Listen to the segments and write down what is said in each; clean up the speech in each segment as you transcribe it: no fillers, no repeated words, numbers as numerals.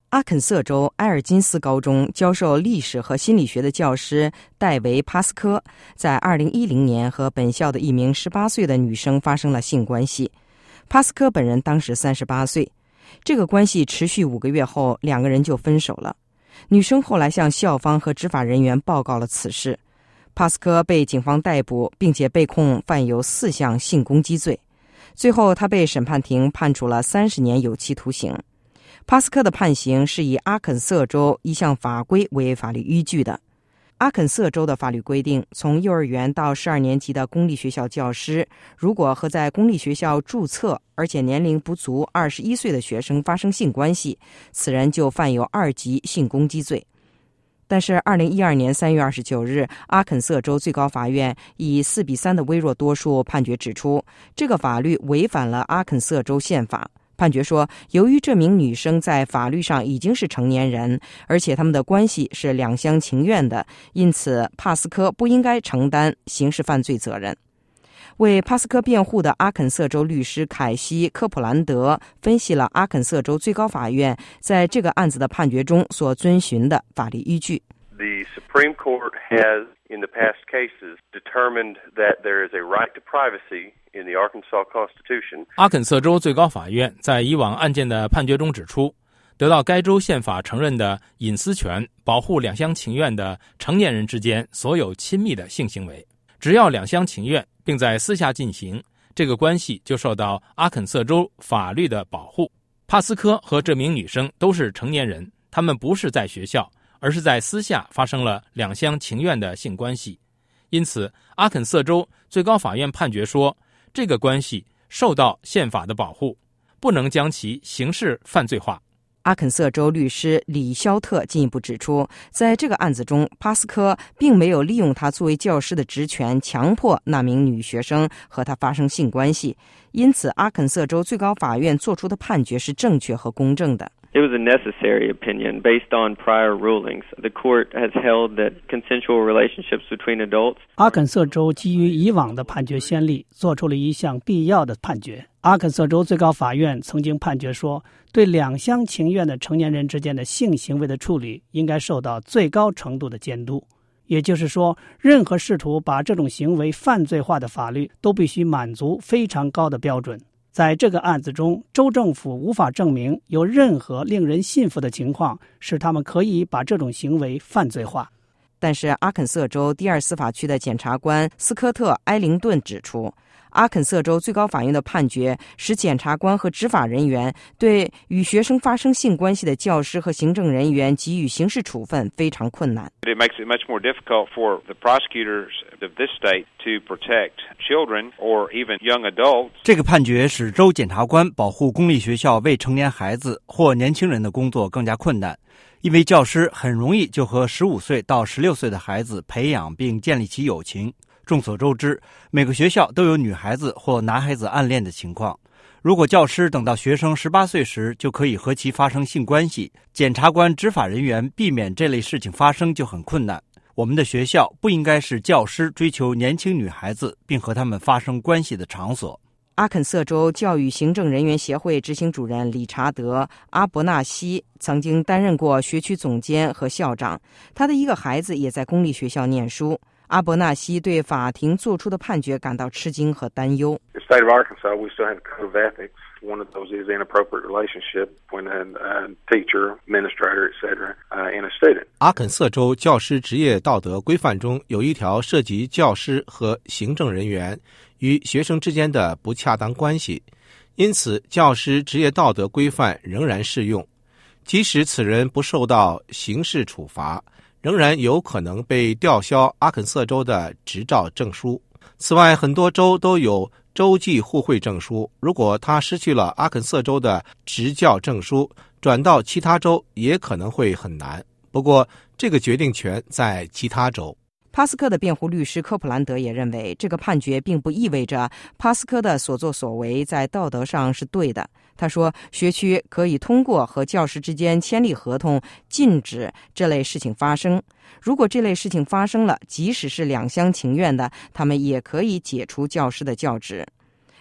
阿肯色州埃尔金斯高中教授历史和心理学的教师戴维·帕斯科在2010年和本校的一名18岁的女生发生了性关系。帕斯科本人当时38岁，这个关系持续5个月后，两个人就分手了。女生后来向校方和执法人员报告了此事。帕斯科被警方逮捕，并且被控犯有4项性攻击罪。最后他被审判庭判处了30年有期徒刑。帕斯科的判刑是以阿肯色州一项法规为法律依据的。阿肯色州的法律规定，从幼儿园到12年级的公立学校教师，如果和在公立学校注册而且年龄不足21岁的学生发生性关系，此人就犯有2级性攻击罪。但是2012年3月29日，阿肯色州最高法院以4-3的微弱多数判决指出，这个法律违反了阿肯色州宪法。判决说，由于这名女生在法律上已经是成年人，而且他们的关系是两厢情愿的，因此帕斯科不应该承担刑事犯罪责任。为帕斯科辩护的阿肯色州律师凯西·科普兰德分析了阿肯色州最高法院在这个案子的判决中所遵循的法律依据。 The Supreme Court has, in the past cases, determined that there is a right to privacy in the Arkansas Constitution. 阿肯色州最高法院在以往案件的判决中指出，得到该州宪法承认的隐私权保护两厢情愿的成年人之间所有亲密的性行为。只要两厢情愿并在私下进行，这个关系就受到阿肯色州法律的保护。帕斯科和这名女生都是成年人，他们不是在学校，而是在私下发生了两厢情愿的性关系。因此，阿肯色州最高法院判决说，这个关系受到宪法的保护，不能将其刑事犯罪化。 阿肯色州律师李肖特进一步指出，在这个案子中，帕斯科并没有利用他作为教师的职权强迫那名女学生和他发生性关系，因此阿肯色州最高法院做出的判决是正确和公正的。 It was a necessary opinion based on prior rulings. The court has held that consensual relationships between adults. 阿肯色州基于以往的判决先例，做出了一项必要的判决。阿肯色州最高法院曾经判决说，对两厢情愿的成年人之间的性行为的处理应该受到最高程度的监督。也就是说，任何试图把这种行为犯罪化的法律都必须满足非常高的标准。在这个案子中，州政府无法证明有任何令人信服的情况使他们可以把这种行为犯罪化。 但是阿肯色州第2司法区的检察官斯科特·埃灵顿指出，阿肯色州最高法院的判决使检察官和执法人员对与学生发生性关系的教师和行政人员给予刑事处分非常困难。 It makes it much more difficult for the prosecutors of this state to protect children or even young adults. 这个判决使州检察官保护公立学校未成年孩子或年轻人的工作更加困难，因为教师很容易就和15岁到16岁的孩子培养并建立起友情。众所周知，每个学校都有女孩子或男孩子暗恋的情况。如果教师等到学生18岁时就可以和其发生性关系，检察官、执法人员避免这类事情发生就很困难。我们的学校不应该是教师追求年轻女孩子并和她们发生关系的场所。 阿肯色州教育行政人员协会执行主任理查德·阿伯纳西曾经担任过学区总监和校长，他的一个孩子也在公立学校念书。阿伯纳西对法庭做出的判决感到吃惊和担忧。 In the state of Arkansas, we still have a code of ethics. One of those is inappropriate relationship when a teacher, administrator, etc. and a student. 阿肯色州教师职业道德规范中有一条涉及教师和行政人员与学生之间的不恰当关系，因此教师职业道德规范仍然适用，即使此人不受到刑事处罚，仍然有可能被吊销阿肯色州的执照证书。此外，很多州都有州际互惠证书，如果他失去了阿肯色州的执教证书，转到其他州也可能会很难。不过，这个决定权在其他州。 帕斯科的辩护律师科普兰德也认为，这个判决并不意味着帕斯科的所作所为在道德上是对的。他说，学区可以通过和教师之间签立合同，禁止这类事情发生。如果这类事情发生了，即使是两厢情愿的，他们也可以解除教师的教职。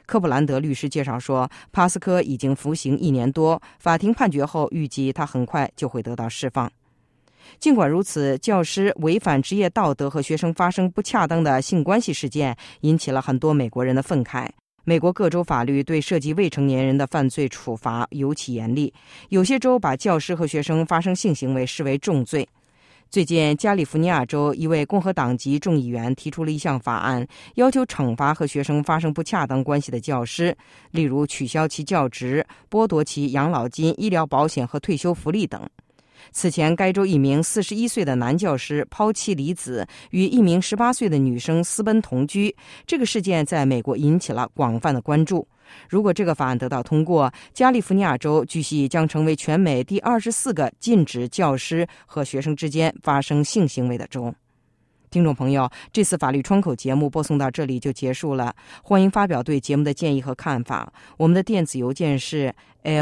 科布兰德律师介绍说，帕斯科已经服刑1年多，法庭判决后预计他很快就会得到释放。尽管如此，教师违反职业道德和学生发生不恰当的性关系事件引起了很多美国人的愤慨。美国各州法律对涉及未成年人的犯罪处罚尤其严厉，有些州把教师和学生发生性行为视为重罪。最近，加利福尼亚州一位共和党籍众议员提出了一项法案，要求惩罚和学生发生不恰当关系的教师，例如取消其教职、剥夺其养老金、医疗保险和退休福利等。此前，该州一名41岁的男教师抛妻离子，与一名18岁的女生私奔同居，这个事件在美国引起了广泛的关注。如果这个法案得到通过，加利福尼亚州据悉将成为全美第24个禁止教师和学生之间发生性行为的州。听众朋友，这次法律窗口节目播送到这里就结束了，欢迎发表对节目的建议和看法。我们的电子邮件是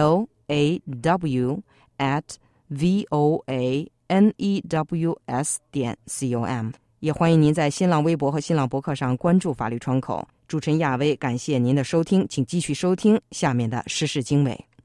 law@voanews.com， 也欢迎您在新浪微博和新浪博客上关注法律窗口。主持人亚薇，感谢您的收听，请继续收听下面的时事经纬。